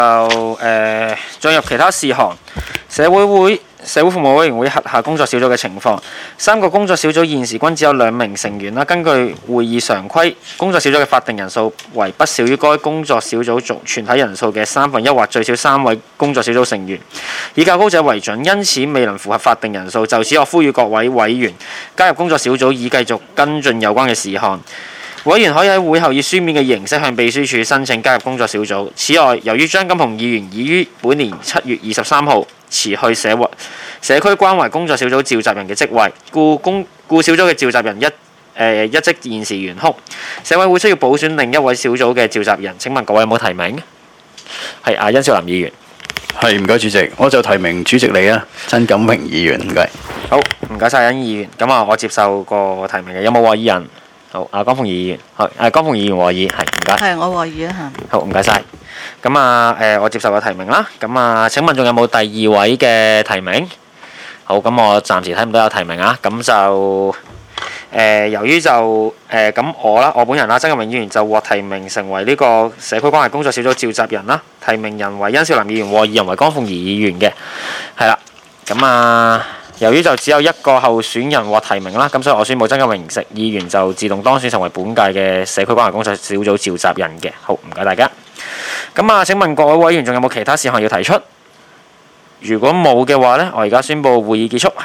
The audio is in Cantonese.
進入其他事項，社會服務委員會轄下工作小組嘅情況。3個工作小組現時均只有2名成員啦。根據會議常規，工作小組嘅法定人數為不少於該工作小組總全體人數嘅1/3或最少3位工作小組成員，以較高者為準。因此未能符合法定人數。就此，我呼籲各位委員加入工作小組，以繼續跟進有關嘅事項。委員可以喺會後以書面嘅形式向秘書處申請加入工作小組。此外，由於張金雄議員已於本年7月23號辭去社區關懷工作小組召集人嘅職位，故小組嘅召集人一職現時懸空。社委會需要補選另一位小組嘅召集人。請問各位有冇提名？係殷少林議員。 係，唔該主席，我就提名主席你啊，曾錦榮議員，唔該。 好，唔該晒殷議員。咁啊，我接受個提名嘅，有冇和議人？好，江鳳儀議員，好，江鳳議員和議，係，唔該。 係，我和議啊。 好，唔該晒。咁啊，我接受個提名啦。咁啊，請問仲有冇第2位嘅提名？好，咁我暫時睇唔到有提名啊。咁就由於就咁我本人啦，曾錦榮議員就獲提名成為呢個社區關係工作小組召集人啦。提名人為殷少林議員，和議人為江鳳儀議員嘅，係啦。咁啊。由於就只有一個候選人獲提名啦，咁所以我宣布曾錦榮議員就自動當選成為本屆嘅社區關係工作小組召集人嘅。好，唔該大家。咁啊，請問各位委員仲有冇其他事項要提出？如果冇嘅話呢，我而家宣布會議結束。